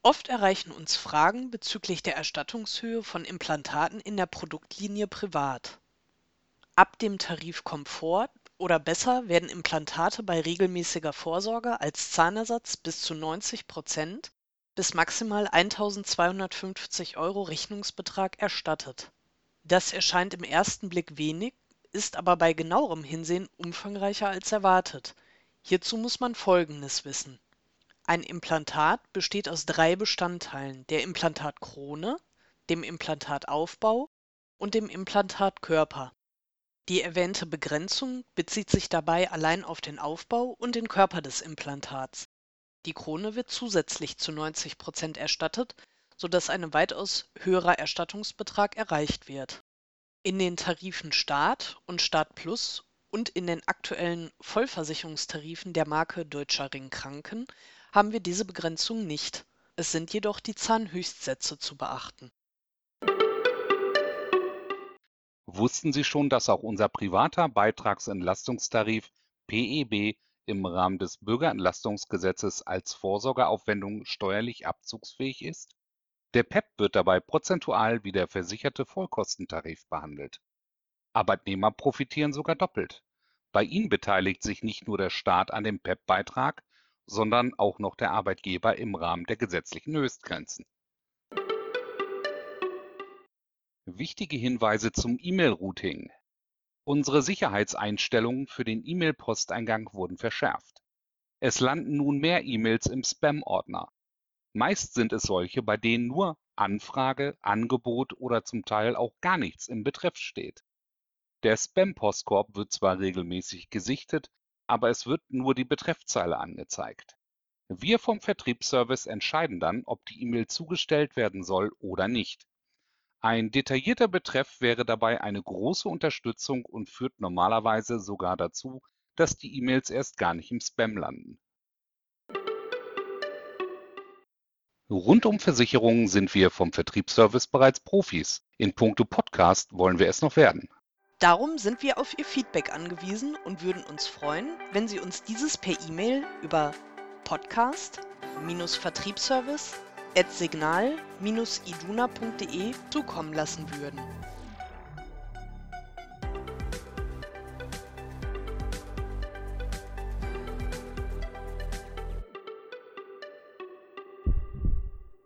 Oft erreichen uns Fragen bezüglich der Erstattungshöhe von Implantaten in der Produktlinie Privat. Ab dem Tarif Komfort oder besser werden Implantate bei regelmäßiger Vorsorge als Zahnersatz bis zu 90% bis maximal 1.250 € Rechnungsbetrag erstattet. Das erscheint im ersten Blick wenig, ist aber bei genauerem Hinsehen umfangreicher als erwartet. Hierzu muss man Folgendes wissen: Ein Implantat besteht aus 3 Bestandteilen: der Implantatkrone, dem Implantataufbau und dem Implantatkörper. Die erwähnte Begrenzung bezieht sich dabei allein auf den Aufbau und den Körper des Implantats. Die Krone wird zusätzlich zu 90% erstattet, sodass ein weitaus höherer Erstattungsbetrag erreicht wird. In den Tarifen Start und Start Plus und in den aktuellen Vollversicherungstarifen der Marke Deutscher Ring Kranken haben wir diese Begrenzung nicht. Es sind jedoch die Zahnhöchstsätze zu beachten. Wussten Sie schon, dass auch unser privater Beitragsentlastungstarif PEB im Rahmen des Bürgerentlastungsgesetzes als Vorsorgeaufwendung steuerlich abzugsfähig ist? Der PEP wird dabei prozentual wie der versicherte Vollkostentarif behandelt. Arbeitnehmer profitieren sogar doppelt. Bei ihnen beteiligt sich nicht nur der Staat an dem PEP-Beitrag, sondern auch noch der Arbeitgeber im Rahmen der gesetzlichen Höchstgrenzen. Wichtige Hinweise zum E-Mail-Routing. Unsere Sicherheitseinstellungen für den E-Mail-Posteingang wurden verschärft. Es landen nun mehr E-Mails im Spam-Ordner. Meist sind es solche, bei denen nur Anfrage, Angebot oder zum Teil auch gar nichts im Betreff steht. Der Spam-Postkorb wird zwar regelmäßig gesichtet, aber es wird nur die Betreffzeile angezeigt. Wir vom Vertriebsservice entscheiden dann, ob die E-Mail zugestellt werden soll oder nicht. Ein detaillierter Betreff wäre dabei eine große Unterstützung und führt normalerweise sogar dazu, dass die E-Mails erst gar nicht im Spam landen. Rund um Versicherungen sind wir vom Vertriebsservice bereits Profis. In puncto Podcast wollen wir es noch werden. Darum sind wir auf Ihr Feedback angewiesen und würden uns freuen, wenn Sie uns dieses per E-Mail über podcast-vertriebsservice@signal-iduna.de zukommen lassen würden.